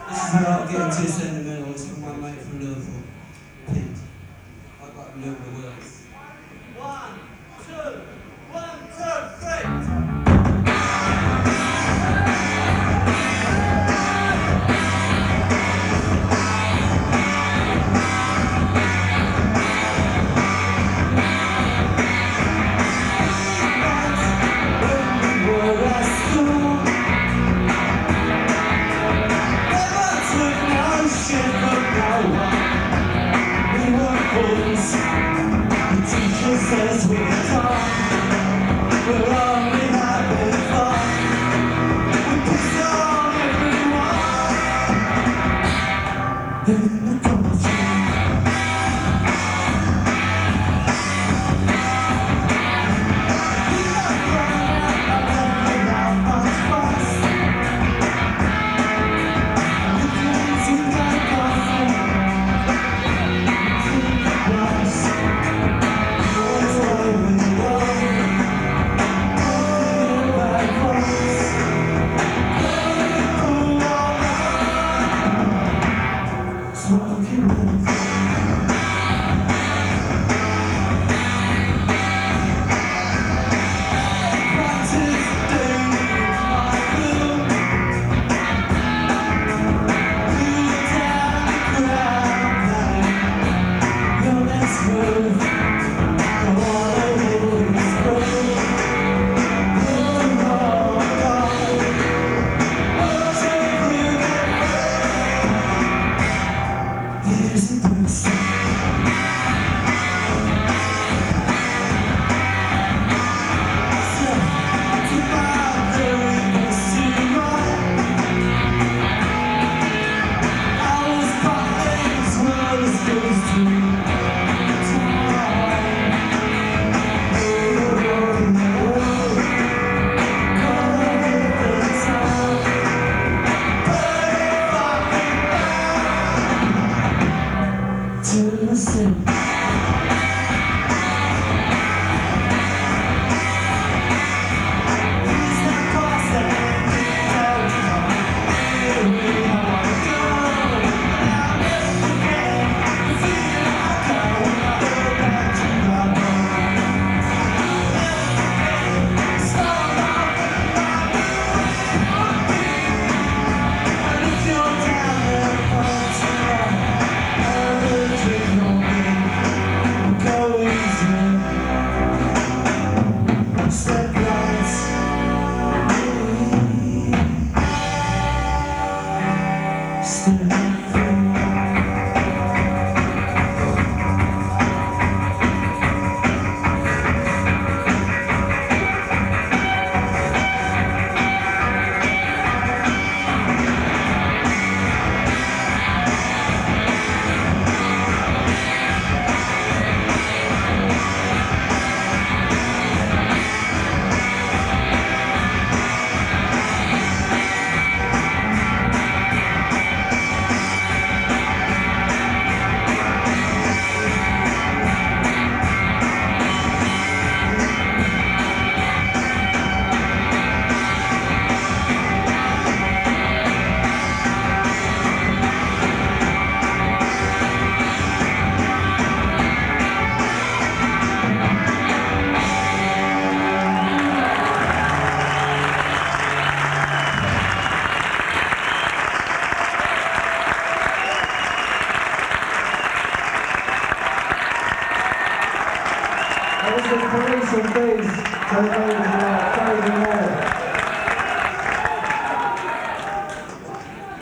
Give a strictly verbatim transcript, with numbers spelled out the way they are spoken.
This is without getting too sentimental. It's from my mate from Liverpool, Pete. I got remember the words. One, two, one, two, three. Says we can talk, we're only having fun. We kiss on everyone in the country. We don't run out without much fuss. We can see that coffee, keep the glass. Listen. That was the Parisian face.